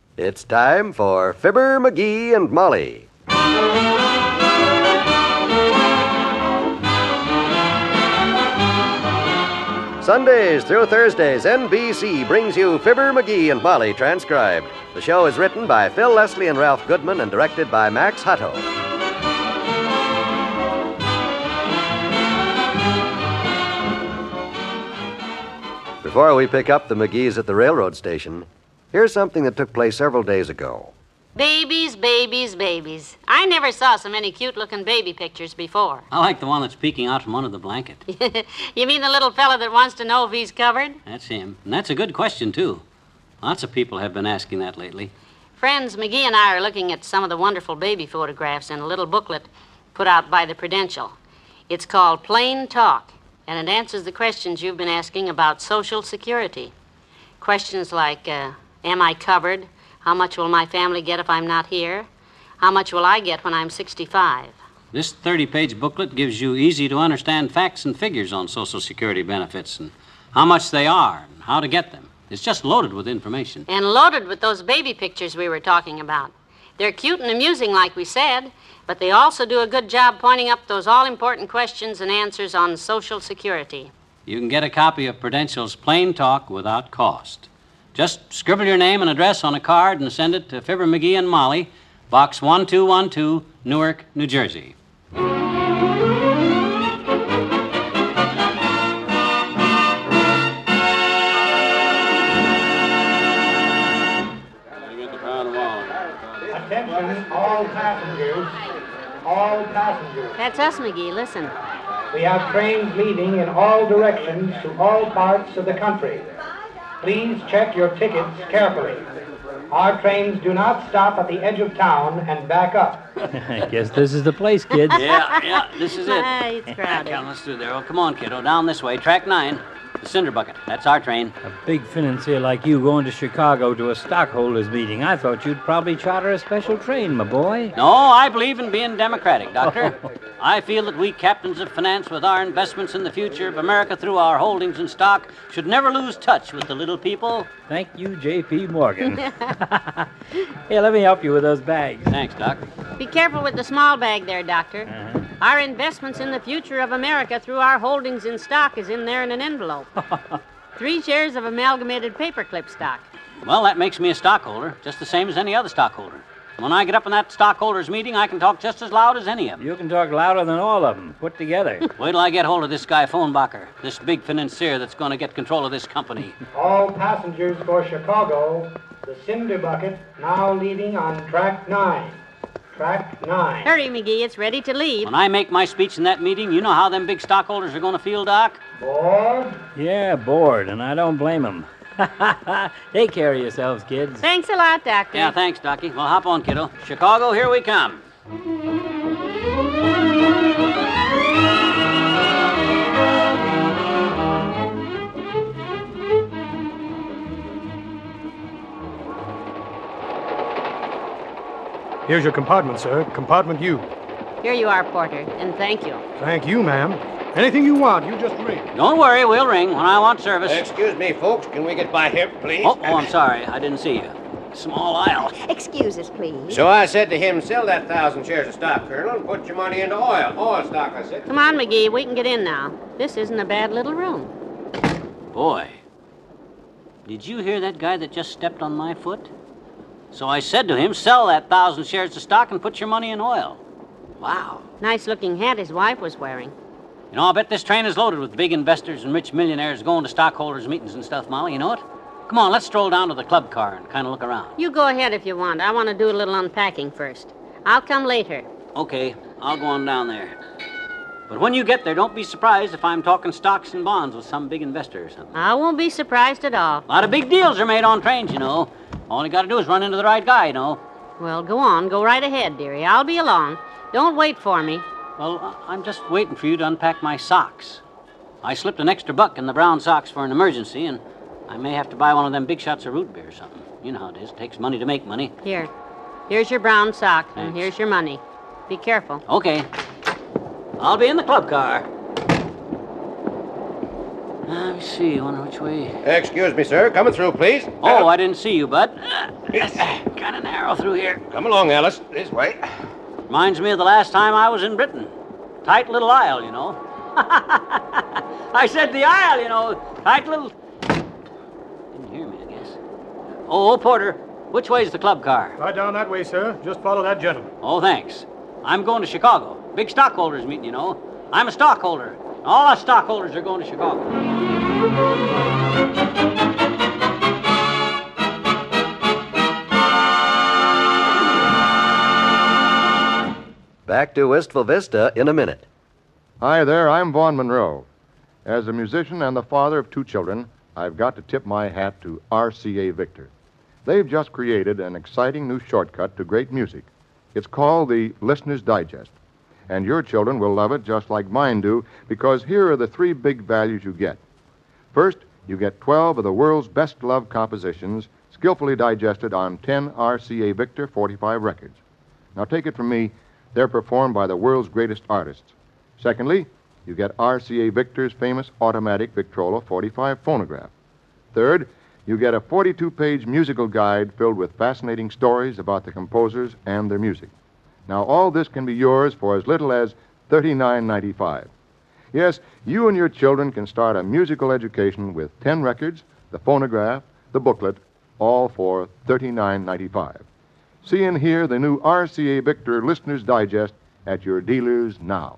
It's time for Fibber, McGee, and Molly. Sundays through Thursdays, NBC brings you Fibber, McGee, and Molly transcribed. The show is written by Phil Leslie and Ralph Goodman and directed by Max Hutto. Before we pick up the McGees at the railroad station, here's something that took place several days ago. Babies, babies, babies. I never saw so many cute-looking baby pictures before. I like the one that's peeking out from under the blanket. You mean the little fella that wants to know if he's covered? That's him. And that's a good question, too. Lots of people have been asking that lately. Friends, McGee and I are looking at some of the wonderful baby photographs in a little booklet put out by the Prudential. It's called Plain Talk, and it answers the questions you've been asking about Social Security. Questions like, am I covered? How much will my family get if I'm not here? How much will I get when I'm 65? This 30-page booklet gives you easy-to-understand facts and figures on Social Security benefits and how much they are and how to get them. It's just loaded with information. And loaded with those baby pictures we were talking about. They're cute and amusing, like we said, but they also do a good job pointing up those all-important questions and answers on Social Security. You can get a copy of Prudential's Plain Talk without cost. Just scribble your name and address on a card and send it to Fibber, McGee, and Molly, Box 1212, Newark, New Jersey. Attention, all passengers. All passengers. That's us, McGee. Listen. We have trains leaving in all directions to all parts of the country. Please check your tickets carefully. Our trains do not stop at the edge of town and back up. I guess this is the place, kids. Yeah, this is it. It's crowded. Yeah, let's do there. Oh, come on, kiddo. Down this way. Track 9. The Cinder Bucket. That's our train. A big financier like you going to Chicago to a stockholders meeting. I thought you'd probably charter a special train, my boy. No, I believe in being democratic, Doctor. I feel that we captains of finance with our investments in the future of America through our holdings in stock should never lose touch with the little people. Thank you, J.P. Morgan. Here, let me help you with those bags. Thanks, Doc. Be careful with the small bag there, Doctor. Uh-huh. Our investments in the future of America through our holdings in stock is in there in an envelope. 3 shares of Amalgamated Paperclip stock. Well, that makes me a stockholder, just the same as any other stockholder. When I get up in that stockholders meeting, I can talk just as loud as any of them. You can talk louder than all of them, put together. Wait till I get hold of this guy Phonbacher, this big financier that's going to get control of this company. All passengers for Chicago. The Cinder Bucket now leaving on track 9. Track 9. Hurry, McGee. It's ready to leave. When I make my speech in that meeting, you know how them big stockholders are going to feel, Doc? Board. Yeah, bored, and I don't blame them. Take care of yourselves, kids. Thanks a lot, Doctor. Yeah, thanks, Docky. Well, hop on, kiddo. Chicago, here we come. Here's your compartment, sir. Compartment U. Here you are, Porter, and thank you. Thank you, ma'am. Anything you want, you just ring. Don't worry, we'll ring when I want service. Excuse me, folks. Can we get by here, please? Oh, I'm sorry. I didn't see you. Small aisle. Excuse us, please. So I said to him, sell that 1,000 shares of stock, Colonel, and put your money into oil. Oil stock, I said. Come on, McGee. We can get in now. This isn't a bad little room. Boy, did you hear that guy that just stepped on my foot? So I said to him, sell that 1,000 shares of stock and put your money in oil. Wow. Nice-looking hat his wife was wearing. You know, I bet this train is loaded with big investors and rich millionaires going to stockholders' meetings and stuff, Molly. You know it? Come on, let's stroll down to the club car and kind of look around. You go ahead if you want. I want to do a little unpacking first. I'll come later. Okay, I'll go on down there. But when you get there, don't be surprised if I'm talking stocks and bonds with some big investor or something. I won't be surprised at all. A lot of big deals are made on trains, you know. All you got to do is run into the right guy, you know. Well, go on. Go right ahead, dearie. I'll be along. Don't wait for me. Well, I'm just waiting for you to unpack my socks. I slipped an extra $1 in the brown socks for an emergency, and I may have to buy one of them big shots of root beer or something. You know how it is. It takes money to make money. Here. Here's your brown sock, and Thanks. here's your money. Be careful. Okay. I'll be in the club car. Let me see. I wonder which way. Excuse me, sir. Coming through, please. Oh, I didn't see you, bud. It's kind of narrow through here. Come along, Alice. This way. Reminds me of the last time I was in Britain. Tight little aisle, you know. I said the aisle, you know. Tight little... Didn't hear me, I guess. Oh, porter, which way's the club car? Right down that way, sir. Just follow that gentleman. Oh, thanks. I'm going to Chicago. Big stockholders meeting, you know. I'm a stockholder. All our stockholders are going to Chicago. Back to Wistful Vista in a minute. Hi there, I'm Vaughn Monroe. As a musician and the father of 2 children, I've got to tip my hat to RCA Victor. They've just created an exciting new shortcut to great music. It's called the Listener's Digest. And your children will love it just like mine do, because here are the 3 big values you get. First, you get 12 of the world's best-loved compositions skillfully digested on 10 RCA Victor 45 records. Now, take it from me, they're performed by the world's greatest artists. Secondly, you get RCA Victor's famous automatic Victrola 45 phonograph. Third, you get a 42-page musical guide filled with fascinating stories about the composers and their music. Now, all this can be yours for as little as $39.95. Yes, you and your children can start a musical education with 10 records, the phonograph, the booklet, all for $39.95. See and hear the new RCA Victor Listener's Digest at your dealers now.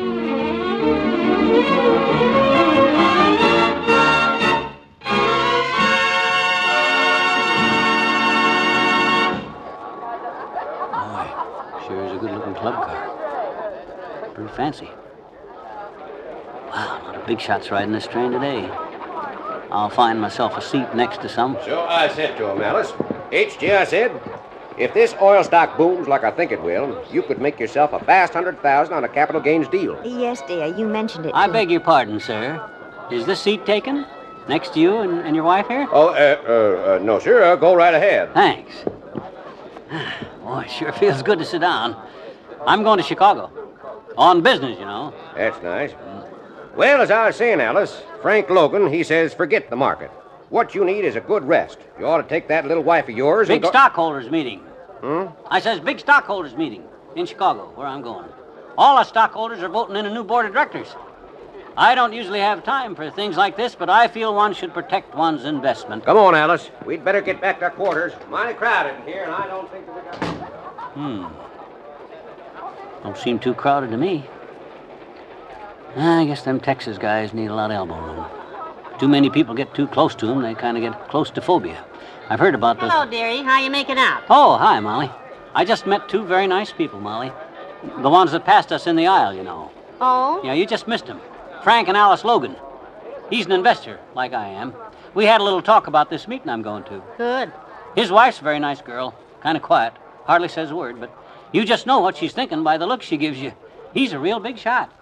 Sure is a good-looking club car. Pretty fancy. Wow, a lot of big shots riding this train today. I'll find myself a seat next to some. So I said to him, Alice. H.G., I said, if this oil stock booms like I think it will, you could make yourself a vast $100,000 on a capital gains deal. Yes, dear, you mentioned it. I beg your pardon, sir. Is this seat taken? Next to you and your wife here? Oh, no, sir. Go right ahead. Thanks. Boy, it sure feels good to sit down. I'm going to Chicago. On business, you know. That's nice. Well, as I was saying, Alice, Frank Logan, he says forget the market. What you need is a good rest. You ought to take that little wife of yours and Big stockholders meeting. Hmm? I says big stockholders meeting in Chicago, where I'm going. All the stockholders are voting in a new board of directors. I don't usually have time for things like this, but I feel one should protect one's investment. Come on, Alice. We'd better get back to our quarters. Mighty crowded in here, and I don't think that we got... Don't seem too crowded to me. I guess them Texas guys need a lot of elbow room. Too many people get too close to them, they kind of get claustrophobia. I've heard about those... Hello, dearie. How you making out? Oh, hi, Molly. I just met 2 very nice people, Molly. The ones that passed us in the aisle, you know. Oh? Yeah, you just missed them. Frank and Alice Logan. He's an investor, like I am. We had a little talk about this meeting I'm going to. Good. His wife's a very nice girl. Kind of quiet. Hardly says a word, but you just know what she's thinking by the look she gives you. He's a real big shot.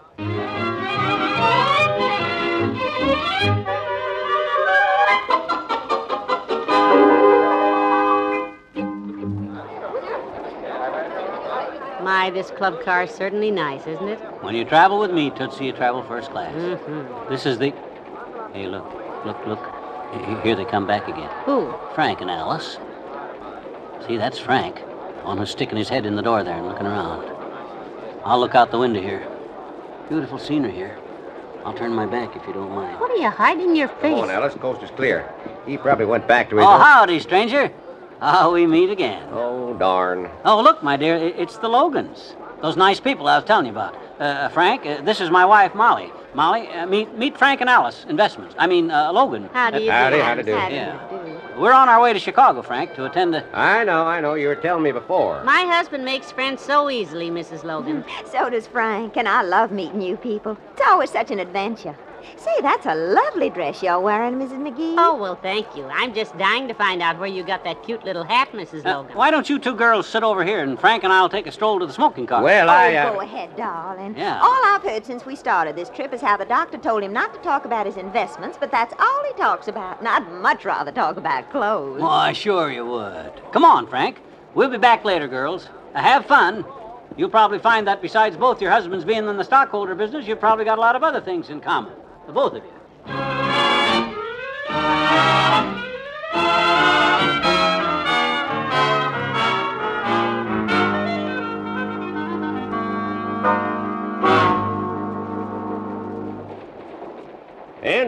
My, this club car's certainly nice, isn't it? When you travel with me, Tootsie, you travel first class. Mm-hmm. This is the... Hey, look. Here they come back again. Who? Frank and Alice. See, that's Frank. One who's sticking his head in the door there and looking around. I'll look out the window here. Beautiful scenery here. I'll turn my back if you don't mind. What are you hiding your face? Come on, Alice. Coast is clear. He probably went back to his... Oh, howdy, stranger. We meet again. Oh, darn. Oh, look, my dear, it's the Logans. Those nice people I was telling you about. Frank, this is my wife, Molly. Molly, meet Frank and Alice, investments. Logan. How do you do? How do you do? Yeah. We're on our way to Chicago, Frank, to attend a... I know. You were telling me before. My husband makes friends so easily, Mrs. Logan. So does Frank, and I love meeting new people. It's always such an adventure. Say, that's a lovely dress you're wearing, Mrs. McGee. Oh, well, thank you. I'm just dying to find out where you got that cute little hat, Mrs. Logan. Why don't you 2 girls sit over here, and Frank and I'll take a stroll to the smoking car? Well, Go ahead, darling. Yeah. All I've heard since we started this trip is how the doctor told him not to talk about his investments, but that's all he talks about. And I'd much rather talk about clothes. Why, sure you would. Come on, Frank. We'll be back later, girls. Have fun. You'll probably find that besides both your husbands being in the stockholder business, you've probably got a lot of other things in common. The both of you.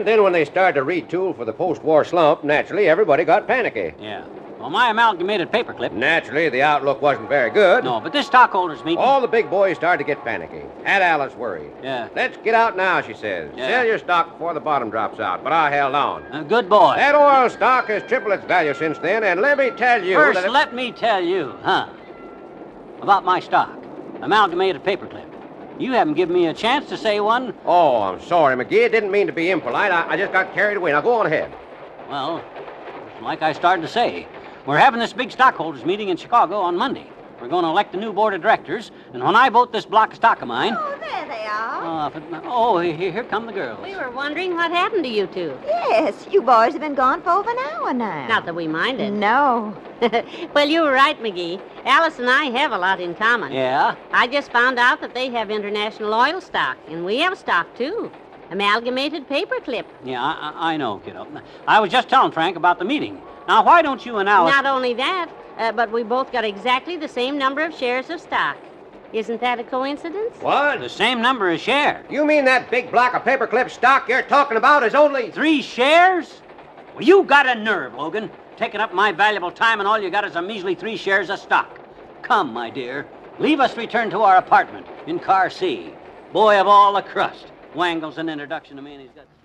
And then when they started to retool for the post-war slump, naturally, everybody got panicky. Yeah. Well, my amalgamated paperclip. Naturally, the outlook wasn't very good. No, but this stockholders meeting. All the big boys started to get panicky. Aunt Alice worried. Yeah. Let's get out now, she says. Yeah. Sell your stock before the bottom drops out. But I held on. Good boy. That oil stock has tripled its value since then, and let me tell you First, that... let me tell you, about my stock. Amalgamated paperclip. You haven't given me a chance to say one. Oh, I'm sorry, McGee. I didn't mean to be impolite. I just got carried away. Now, go on ahead. Well, like I started to say, we're having this big stockholders meeting in Chicago on Monday. We're going to elect a new board of directors, and when I vote this block of stock of mine... Oh, there they are. Here come the girls. We were wondering what happened to you two. Yes, you boys have been gone for over an hour now. Not that we minded. No. Well, you were right, McGee. Alice and I have a lot in common. Yeah? I just found out that they have international oil stock, and we have stock, too. Amalgamated paperclip. Yeah, I know, kiddo. I was just telling Frank about the meeting. Now, why don't you and Alice... Not only that, but we both got exactly the same number of shares of stock. Isn't that a coincidence? What? The same number of shares. You mean that big block of paperclip stock you're talking about is only... 3 shares? Well, you got a nerve, Logan. Taking up my valuable time and all you got is a measly 3 shares of stock. Come, my dear. Leave us return to our apartment in Car C. Boy of all the crust. Wangle's an introduction to me and he's got...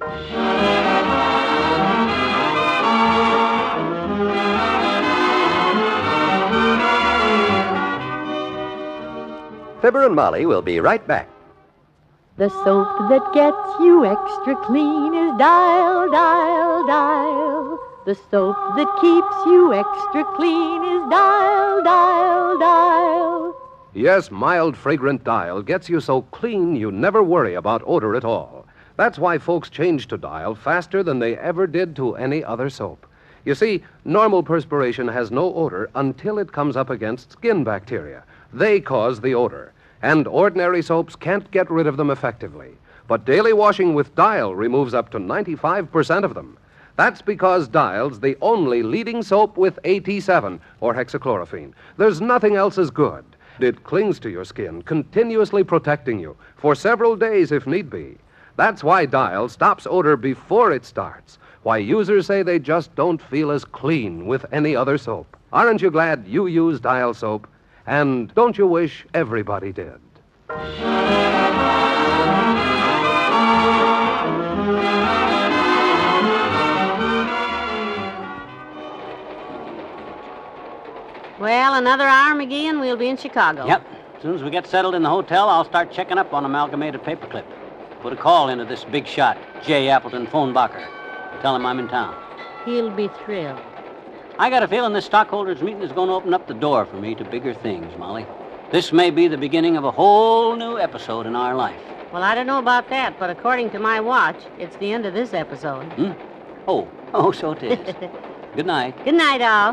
Fibber and Molly will be right back. The soap that gets you extra clean is Dial, Dial, Dial. The soap that keeps you extra clean is Dial, Dial, Dial. Yes, mild, fragrant Dial gets you so clean you never worry about odor at all. That's why folks change to Dial faster than they ever did to any other soap. You see, normal perspiration has no odor until it comes up against skin bacteria. They cause the odor, and ordinary soaps can't get rid of them effectively. But daily washing with Dial removes up to 95% of them. That's because Dial's the only leading soap with AT7, or hexachlorophene. There's nothing else as good. It clings to your skin, continuously protecting you, for several days if need be. That's why Dial stops odor before it starts. Why users say they just don't feel as clean with any other soap. Aren't you glad you use Dial soap? And don't you wish everybody did? Well, another hour, McGee, and we'll be in Chicago. Yep. As soon as we get settled in the hotel, I'll start checking up on Amalgamated Paperclip. Put a call into this big shot, J. Appleton Phonbacher. Tell him I'm in town. He'll be thrilled. I got a feeling this stockholders meeting is going to open up the door for me to bigger things, Molly. This may be the beginning of a whole new episode in our life. Well, I don't know about that, but according to my watch, it's the end of this episode. Oh, so it is. Good night. Good night, all.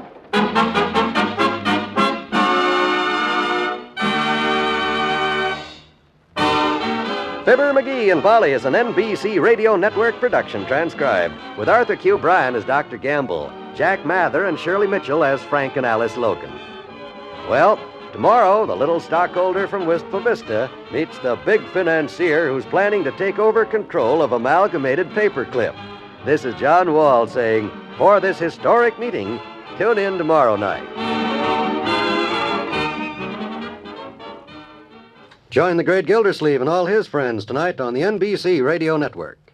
Fibber, McGee, and Molly is an NBC Radio Network production transcribed, with Arthur Q. Bryan as Dr. Gamble, Jack Mather and Shirley Mitchell as Frank and Alice Logan. Well, tomorrow, the little stockholder from Wistful Vista meets the big financier who's planning to take over control of Amalgamated Paperclip. This is John Wall saying, for this historic meeting, tune in tomorrow night. Join the great Gildersleeve and all his friends tonight on the NBC Radio Network.